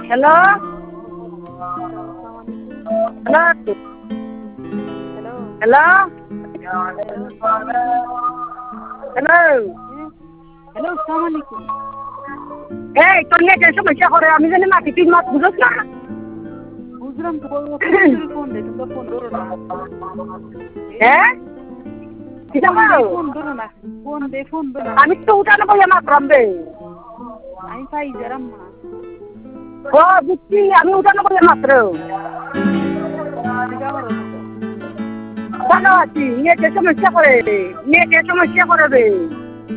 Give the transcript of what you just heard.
Hello hello hello hello hello আসসালামু আলাইকুম। এই তোর নেটের সমস্যা করে আমি জানি মাটি তিন মাস বুঝছ না বুঝলাম তো ফোন দে তুমি ফোন ধরো না। হ্যাঁ কিটা করো ফোন ধরো না ফোন দে না। আমি তো উঠানো বলে মাত্রাম রে আমি পাই যারাম না। ও বুঝছি আমি উঠানো বলে মাত্র ভালো আছি নেটের সমস্যা করে রে